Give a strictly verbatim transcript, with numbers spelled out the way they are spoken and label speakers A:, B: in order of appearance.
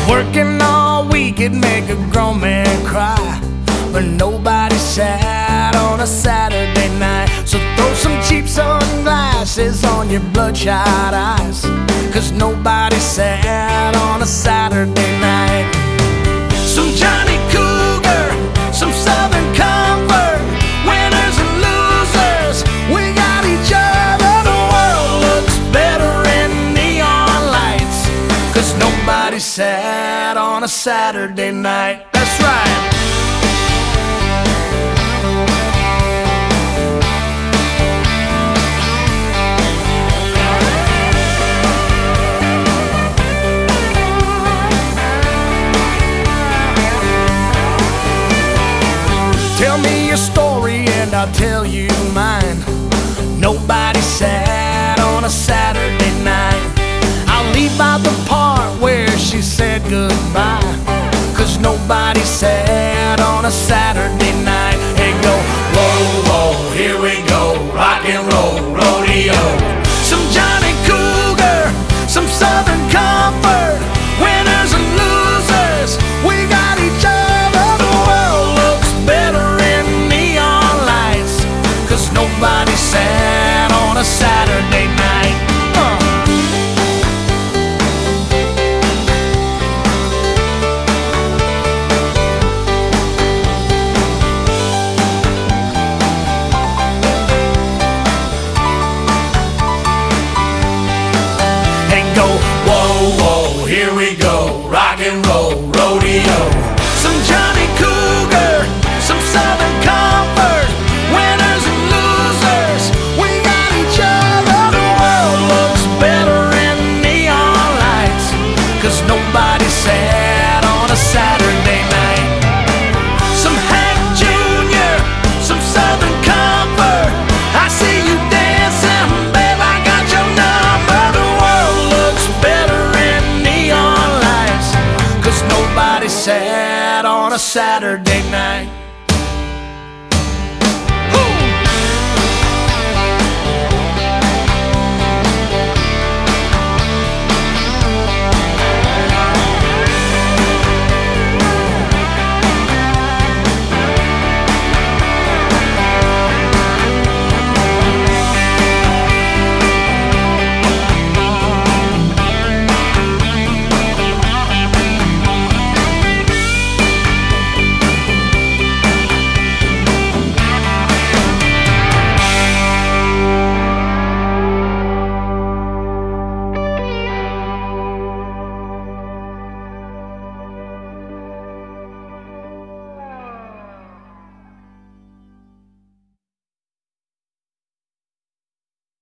A: Working all week, it'd make a grown man cry, but nobody sad on a Saturday night. So throw some cheap sunglasses on your bloodshot eyes, 'cause nobody sad on a Saturday night. Some Johnny Cougar, some Southern Comfort, winners and losers, we got each other. The world looks better in neon lights, 'cause nobody's sad on a Saturday night. That's right. Tell me your story and I'll tell you mine. Nobody's sad on a Saturday night. I'll leave out the part where she said goodbye, 'cause nobody's sad on a Saturday night. Hey, go, whoa, whoa, here we go, rock and roll, rodeo. Some Johnny Cougar, some Southern Comfort, winners and losers, we got each other. The world looks better in neon lights, 'cause nobody's sad on a Saturday night. uh. Hey, go, whoa, whoa, here we go, rock and